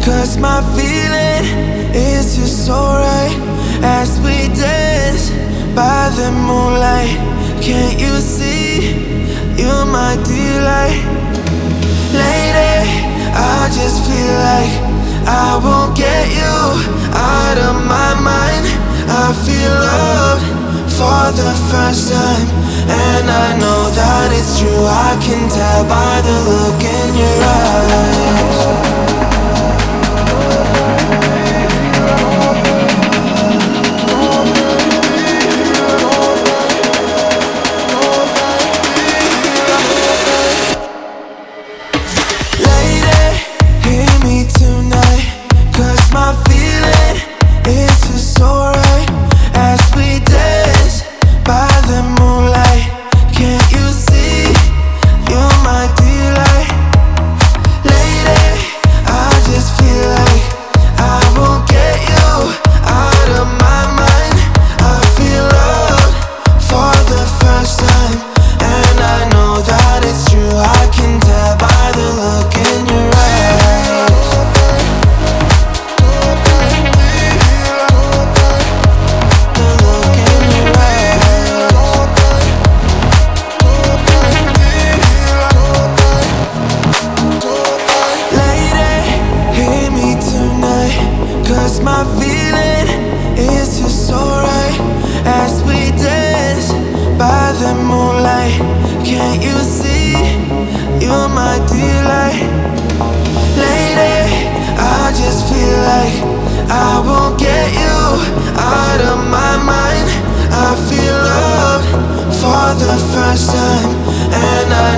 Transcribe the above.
'cause my feeling is just so right as we dance by the moonlight. Can't you see you're my delight? Lady, I just feel like I won't get you out of my mind. I feel loved for the first time, and I know that it's true. I can tell by the look in your eyes. Lady, hear me tonight, 'cause my feeling is just so right as we dance by the moonlight. Can't you see you're my delight? Lady, I just feel like I won't get you out of my mind. I feel loved for the first time, and I know that it's true. I can tell by the look in your eyes. The look in your eyes. Lady, hear me tonight, 'cause my feeling is just so right as we dance by the moonlight. Can't you see you're my delight? Lady, I just feel like I won't get you out of my mind. I feel loved for the first time, and I